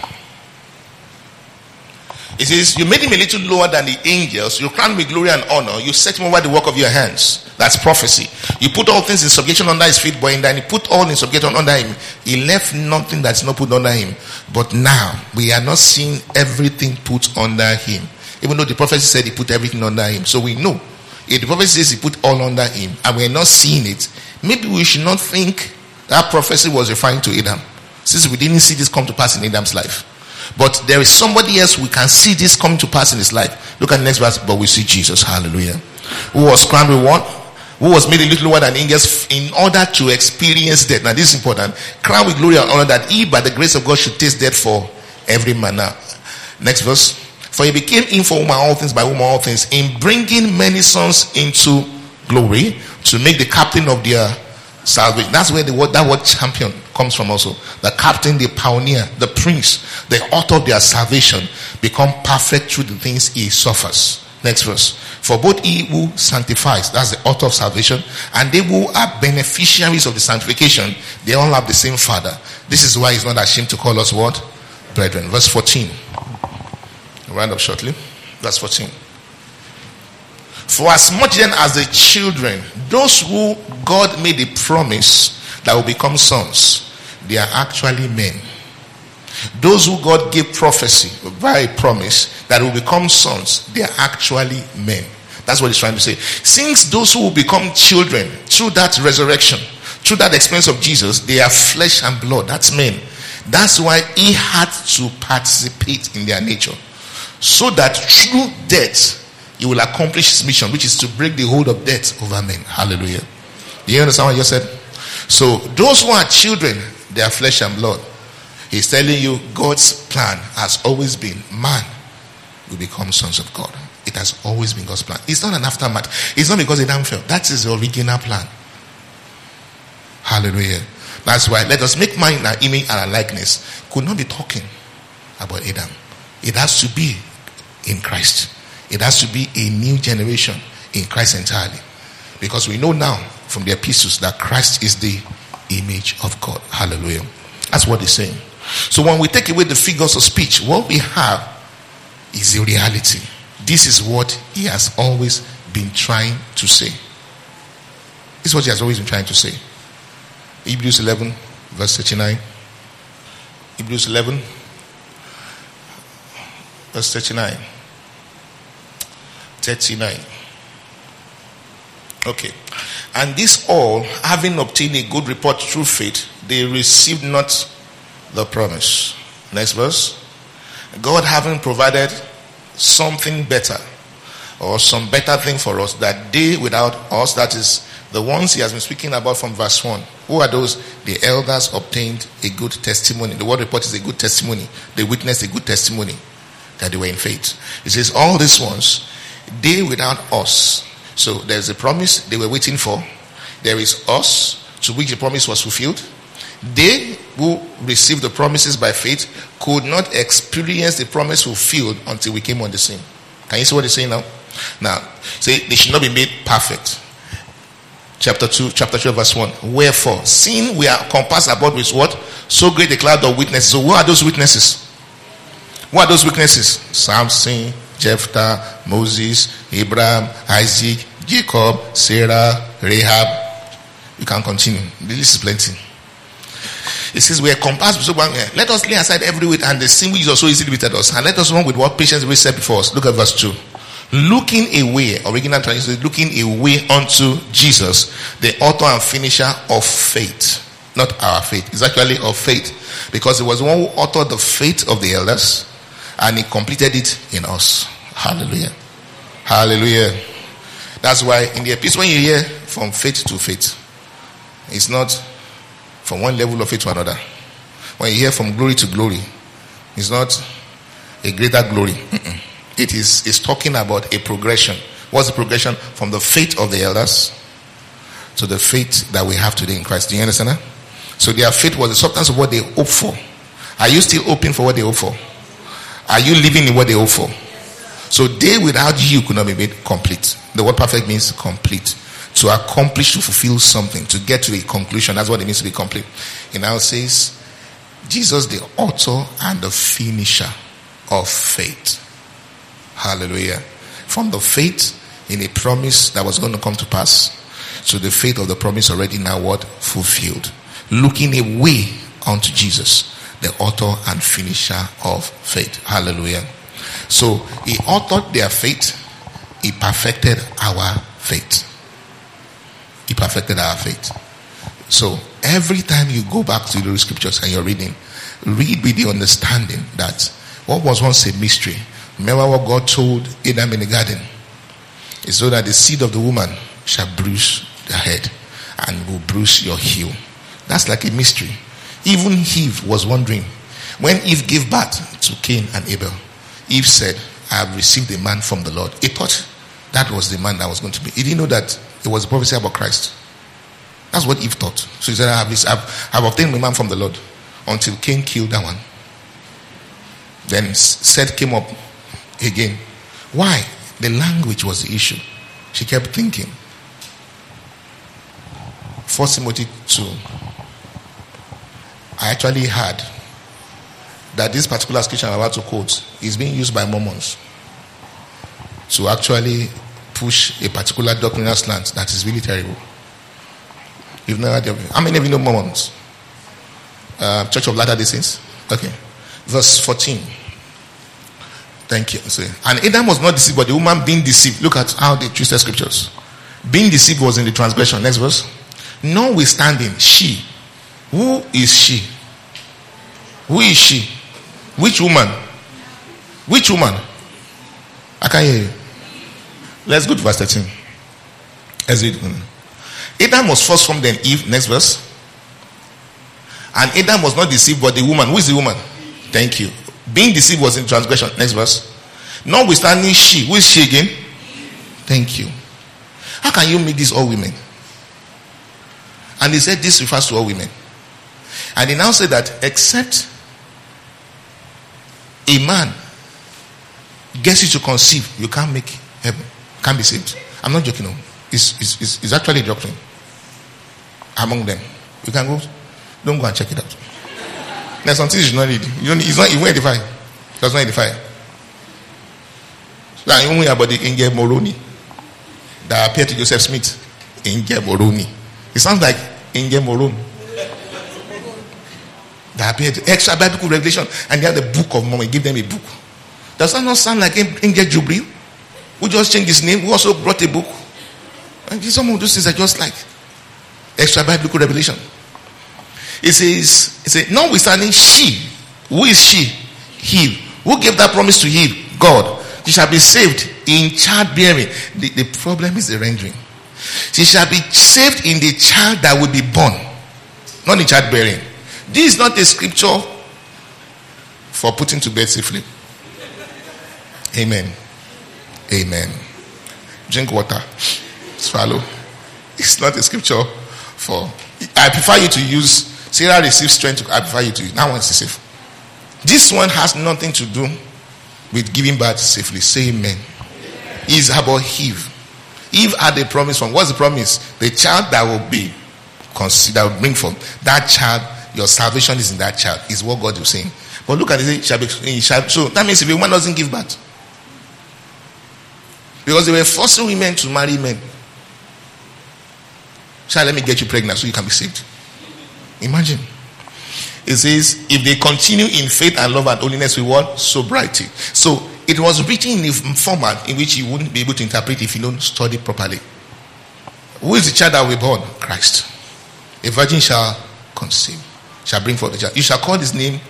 It says, you made him a little lower than the angels. You crowned him with glory and honor. You set him over the work of your hands. That's prophecy. You put all things in subjection under his feet, but then he put all in subjection under him. He left nothing that's not put under him. But now, we are not seeing everything put under him. Even though the prophecy said he put everything under him. So we know. If the prophecy says he put all under him, and we're not seeing it, maybe we should not think that prophecy was referring to Adam, since we didn't see this come to pass in Adam's life. But there is somebody else we can see this come to pass in his life. Look at the next verse. But we see Jesus. Hallelujah. Who was crowned with what? Who was made a little lower than angels in order to experience death. Now this is important. Crowned with glory and honor, that he by the grace of God should taste death for every man. Now, next verse. For he became in for whom are all things, by whom are all things, in bringing many sons into glory, to make the captain of their salvation. That's where that word champion comes from also. The captain, the pioneer, the prince, the author of their salvation, become perfect through the things he suffers. Next verse. For both he who sanctifies, that's the author of salvation, and they who are beneficiaries of the sanctification, they all have the same Father. This is why he's not ashamed to call us what? Brethren. Verse 14. I'll round up shortly. Verse 14. For as much then as the children, those who God made a promise that will become sons, they are actually men. Those who God gave prophecy by a promise that will become sons, they are actually men. That's what he's trying to say. Since those who will become children through that resurrection, through that experience of Jesus, they are flesh and blood. That's men. That's why he had to participate in their nature, so that through death he will accomplish his mission, which is to break the hold of death over men. Hallelujah. Do you understand what you said? So those who are children, they are flesh and blood. He's telling you God's plan has always been man will become sons of God. It has always been God's plan. It's not an aftermath. It's not because Adam fell. That is the original plan. Hallelujah. That's why let us make man in our image and our likeness. Could not be talking about Adam. It has to be in Christ. It has to be a new generation in Christ entirely. Because we know now from the epistles that Christ is the image of God. Hallelujah. That's what he's saying. So when we take away the figures of speech, what we have is the reality. This is what he has always been trying to say. This is what he has always been trying to say. Hebrews 11 verse 39. Hebrews 11 verse 39. 39. Okay. And this all, having obtained a good report through faith, they received not the promise. Next verse. God having provided something better, or some better thing for us, that they without us, that is the ones he has been speaking about from verse 1. Who are those? The elders obtained a good testimony. The word report is a good testimony. They witnessed a good testimony that they were in faith. It says all these ones, they without us. So there's a promise they were waiting for. There is us, to which the promise was fulfilled. They who received the promises by faith could not experience the promise fulfilled until we came on the scene. Can you see what he's saying now? Now, say they should not be made perfect. Chapter 2 verse 1. Wherefore, seeing we are compassed about with what? So great a cloud of witnesses. So what are those witnesses? What are those witnesses? Samson, Jephthah, Moses, Abraham, Isaac, Jacob, Sarah, Rahab. You can continue. The list is plenty. It says we are compassed with so one. Let us lay aside every weight and the sin which is also easily beset us, and let us run with what patience we set before us. Look at verse 2. Looking away, original translation is looking away unto Jesus, the author and finisher of faith. Not our faith. It's actually of faith. Because it was the one who authored the faith of the elders, and he completed it in us. Hallelujah. Hallelujah. That's why in the epistle, when you hear from faith to faith, it's not from one level of faith to another. When you hear from glory to glory, It's not a greater glory. It's talking about a progression. What's the progression? From the faith of the elders to the faith that we have today in Christ. Do you understand that? So their faith was the substance of what they hope for. Are you still hoping for what they hope for? Are you living in what they hope for? So they without you could not be made complete. The word perfect means complete. To accomplish, to fulfill something, to get to a conclusion. That's what it means to be complete. It now says, Jesus, the author and the finisher of faith. Hallelujah. From the faith in a promise that was going to come to pass to the faith of the promise already now what? Fulfilled. Looking away unto Jesus, the author and finisher of faith. Hallelujah. So he authored their faith. He perfected our faith. He perfected our faith. So every time you go back to the scriptures and you're reading, read with the understanding that what was once a mystery. Remember what God told Adam in the garden? It's so that the seed of the woman shall bruise the head and will bruise your heel. That's like a mystery. Even Eve was wondering. When Eve gave birth to Cain and Abel, Eve said, I have received a man from the Lord. He thought that was the man that was going to be. He didn't know that it was a prophecy about Christ. That's what Eve thought. So he said, I've obtained a man from the Lord. Until Cain killed that one. Then Seth came up again. Why? The language was the issue. She kept thinking. 1 Timothy 2. I actually heard that this particular scripture I'm about to quote is being used by Mormons to actually push a particular doctrinal slant that is really terrible. You've never heard of it. How many of you know Mormons? Church of Latter-day Saints. Okay. Verse 14. Thank you. So, and Adam was not deceived, but the woman being deceived. Look at how they twisted scriptures. Being deceived was in the transgression. Next verse. Notwithstanding, she. Who is she? Who is she? Which woman? Which woman? I can't hear you. Let's go to verse 13. Let's read. Adam was first from then Eve. Next verse. And Adam was not deceived, but the woman. Who is the woman? Thank you. Being deceived was in transgression. Next verse. Notwithstanding she. Who is she again? Thank you. How can you make this all women? And he said this refers to all women. And he now said that except a man gets you to conceive, you can't make heaven. Can't be saved. I'm not joking. No. It's actually a doctrine among them. You can go. Don't go and check it out. There's something you should not read. It's not even edifying. That's not edifying. So I only about the Angel Moroni that appeared to Joseph Smith. Angel Moroni. It sounds like Angel Moroni. That appeared to extra biblical revelation, and they had the book of Mormon. Give them a book. Does that not sound like Angel Jubril? Who just changed his name? Who also brought a book? And some of those things are just like extra biblical revelation. It says, notwithstanding she. Who is she? Eve. Who gave that promise to Eve? God. She shall be saved in childbearing. The problem is the rendering. She shall be saved in the child that will be born. Not in childbearing. This is not a scripture for putting to bed safely. Amen. Amen. Drink water. Swallow. It's not a scripture for. I prefer you to use. Sarah receives strength. I prefer you to use. That one's safe. This one has nothing to do with giving birth safely. Say amen. It's about Eve. Eve had a promise from. What's the promise? The child that will be considered, that will bring forth. That child, your salvation is in that child. Is what God is saying. But look at it. So that means if a woman doesn't give birth, because they were forcing women to marry men. Child, let me get you pregnant so you can be saved. Imagine. It says, if they continue in faith and love and holiness with what? Sobriety. So it was written in a format in which you wouldn't be able to interpret if you don't study properly. Who is the child that will be born? Christ. A virgin shall conceive, shall bring forth the child. You shall call his name.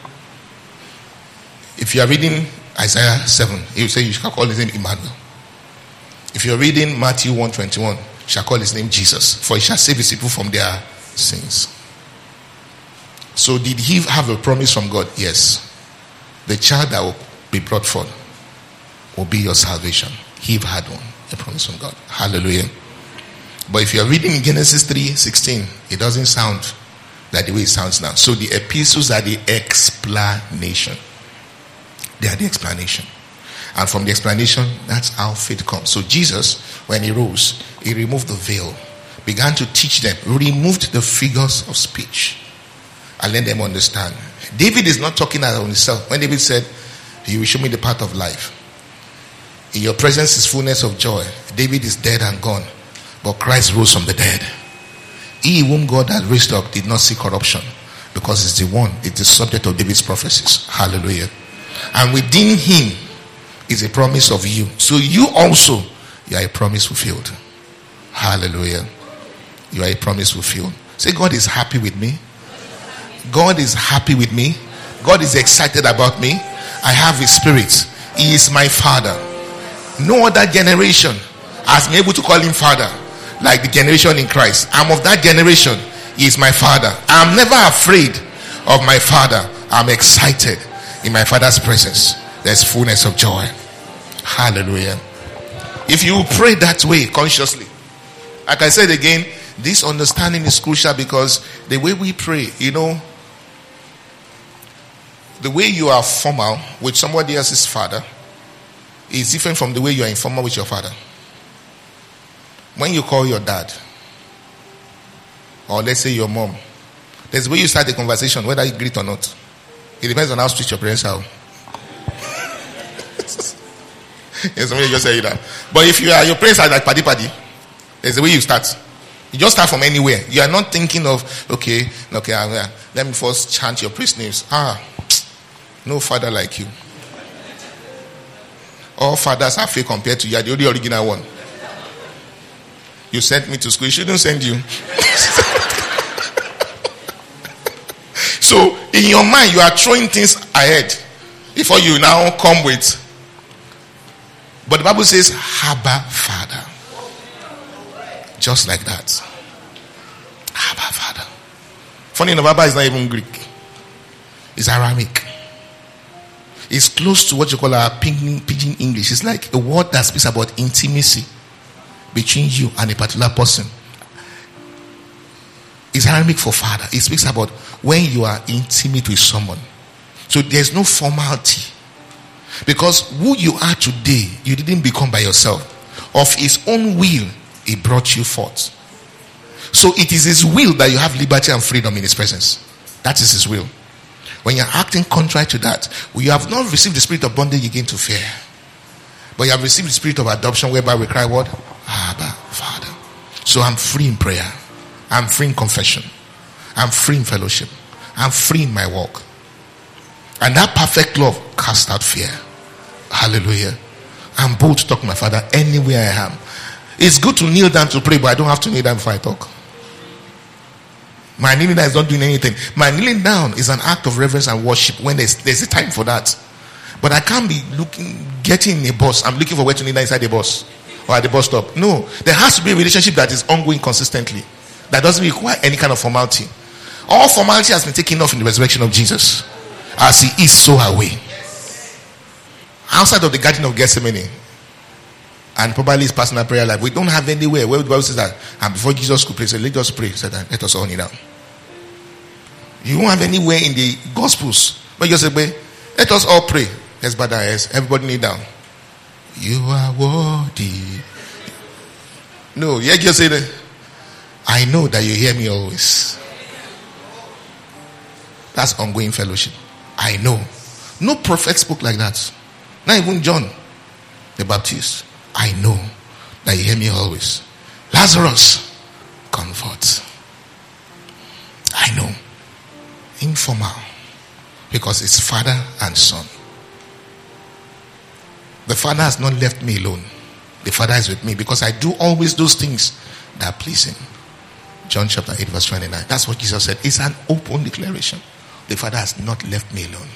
If you are reading Isaiah 7, he will say you shall call his name Emmanuel. If you're reading Matthew 1:21, shall call his name Jesus, for he shall save his people from their sins. So did he have a promise from God? Yes. the child that will be brought forth will be your salvation. He had one, a promise from God. Hallelujah. But if you are reading in Genesis 3:16, it doesn't sound like the way it sounds now. So the epistles are the explanation. They are the explanation. And from the explanation, that's how faith comes. So Jesus, when he rose, he removed the veil, began to teach them, removed the figures of speech, and let them understand. David is not talking about himself. When David said, "You will show me the path of life. In your presence is fullness of joy." David is dead and gone, but Christ rose from the dead. He whom God had raised up did not see corruption, because it's the subject of David's prophecies. Hallelujah. And within him is a promise of you. So you also, you are a promise fulfilled. Hallelujah. You are a promise fulfilled. Say, God is happy with me. God is happy with me. God is excited about me. I have his spirit. He is my father. No other generation has been able to call him father like the generation in Christ. I'm of that generation. He is my father. I'm never afraid of my father. I'm excited in my father's presence. There's fullness of joy. Hallelujah. If you pray that way consciously, like I said again, this understanding is crucial, because the way we pray, the way you are formal with somebody else's father is different from the way you are informal with your father. When you call your dad, or let's say your mom, there's a way you start the conversation, whether you greet or not. It depends on how strict your parents are. Yes, somebody just say that. But if your parents are like paddy, there's a way you start. You just start from anywhere. You are not thinking of, okay, let me first chant your praise names. No father like you. All fathers are fake compared to you. You are the only original one. You sent me to school. You shouldn't send you. So in your mind, you are throwing things ahead before you now come with. But the Bible says, Abba, Father. Just like that. Abba, Father. Funny enough, Abba is not even Greek. It's Aramaic. It's close to what you call our pidgin English. It's like a word that speaks about intimacy between you and a particular person. It's Aramaic for father. It speaks about when you are intimate with someone. So there's no formality. Because who you are today, you didn't become by yourself. Of his own will, he brought you forth. So it is his will that you have liberty and freedom in his presence. That is his will. When you're acting contrary to that, you have not received the spirit of bondage again to fear, but you have received the spirit of adoption, whereby we cry, what? Abba, Father. So I'm free in prayer. I'm free in confession. I'm free in fellowship. I'm free in my walk. And that perfect love casts out fear. Hallelujah. I'm bold to talk to my Father anywhere I am. It's good to kneel down to pray, but I don't have to kneel down before I talk. My kneeling down is not doing anything. My kneeling down is an act of reverence and worship when there's a time for that. But I can't be getting in a bus. I'm looking for where to kneel down inside the bus or at the bus stop. No, there has to be a relationship that is ongoing consistently. That doesn't require any kind of formality. All formality has been taken off in the resurrection of Jesus. As he is, so are we. Outside of the Garden of Gethsemane and probably his personal prayer life, we don't have anywhere where the Bible says that, and before Jesus could pray, he said, let us pray. He said, let us all kneel down. You won't have anywhere in the Gospels where you say, let us all pray. Let's bow our heads. Everybody kneel down. You are worthy. No, you just say that. I know that you hear me always. That's ongoing fellowship. I know. No prophet spoke like that. Not even John the Baptist. I know that you hear me always. Lazarus, comfort. I know. Informal. Because it's father and son. The Father has not left me alone. The Father is with me because I do always those things that please him. John chapter 8 verse 29. That's what Jesus said. It's an open declaration. The Father has not left me alone.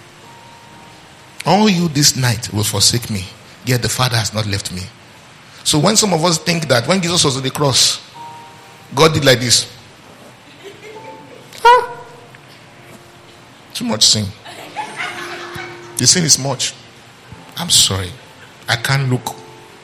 All you this night will forsake me, yet the Father has not left me. So when some of us think that when Jesus was on the cross, God did like this. Too much sin. The sin is much. I'm sorry. I can't look.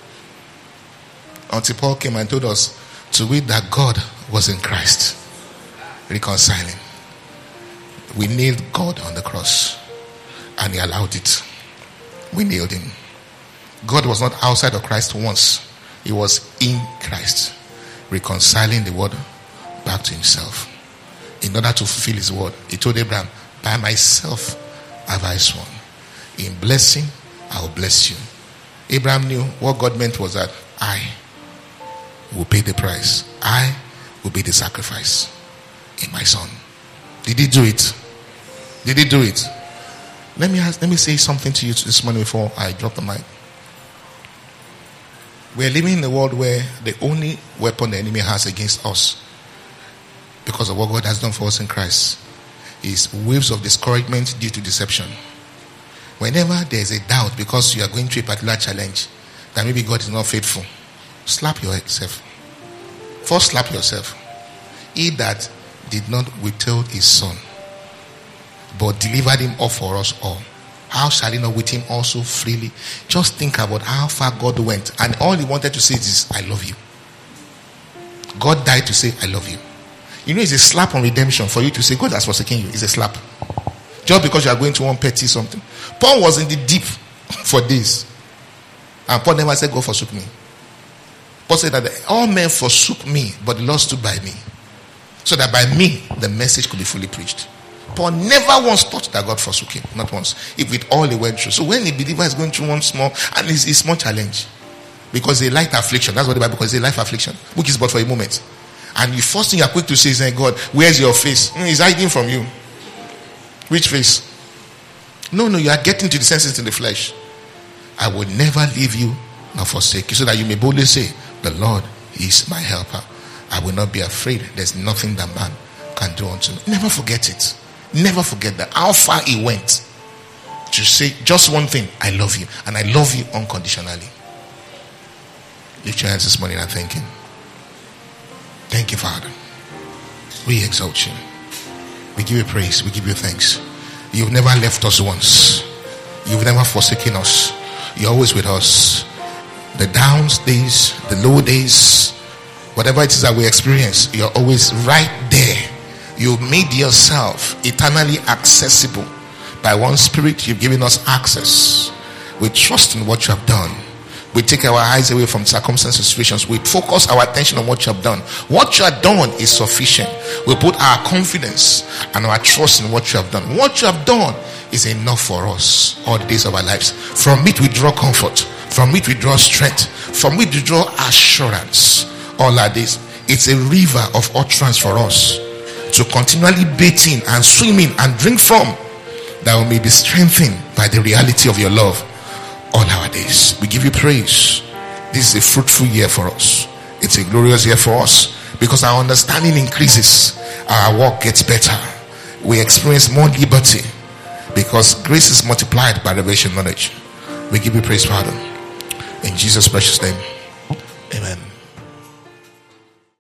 Until Paul came and told us to wit that God was in Christ, reconciling. We nailed God on the cross, and he allowed it. We nailed him. God was not outside of Christ once. He was in Christ, reconciling the world back to himself. In order to fulfill his word, he told Abraham, by myself have I sworn. In blessing, I will bless you. Abraham knew what God meant was that I will pay the price. I will be the sacrifice in my son. Did he do it? Did he do it? Let me say something to you this morning before I drop the mic. We're living in a world where the only weapon the enemy has against us, because of what God has done for us in Christ, is waves of discouragement due to deception. Whenever there is a doubt because you are going through a particular challenge that maybe God is not faithful, slap yourself. First, slap yourself. He that did not withhold his son, but delivered him up for us all, how shall he not with him also freely? Just think about how far God went, and all he wanted to say is, I love you. God died to say, I love you. You know, it's a slap on redemption for you to say, God has forsaken you. It's a slap. Just because you are going to one petty something. Paul was in the deep for days, and Paul never said, God forsook me. Paul said that all men forsook me, but the Lord stood by me, so that by me the message could be fully preached. Paul never once thought that God forsook him. Not once. If with all he went through. So when a believer is going through one small, and it's a small challenge, because a light affliction, that's what the Bible calls a life affliction, which is but for a moment. And the first thing you are quick to say is, God, where's your face? He's hiding from you. Which face? No, you are getting to the senses in the flesh. I will never leave you nor forsake you, so that you may boldly say, the Lord is my helper. I will not be afraid. There's nothing that man can do unto me. Never forget it. Never forget that. How far he went to say just one thing, I love you, and I love you unconditionally. Lift your hands this morning and thank him. Thank you, Father. We exalt you. We give you praise. We give you thanks. You've never left us once. You've never forsaken us. You're always with us. The downs days, the low days, whatever it is that we experience, you're always right there. You made yourself eternally accessible. By one Spirit, you've given us access. We trust in what you have done. We take our eyes away from circumstances, situations. We focus our attention on what you have done. What you have done is sufficient. We put our confidence and our trust in what you have done. What you have done is enough for us all the days of our lives. From it we draw comfort. From it we draw strength. From it we draw assurance all our days. It's a river of utterance for us to continually bathe in and swim in and drink from, that we may be strengthened by the reality of your love all our days. We give you praise. This is a fruitful year for us. It's a glorious year for us, because our understanding increases, our walk gets better, we experience more liberty, because grace is multiplied by revelation knowledge. We give you praise, Father, in Jesus' precious name.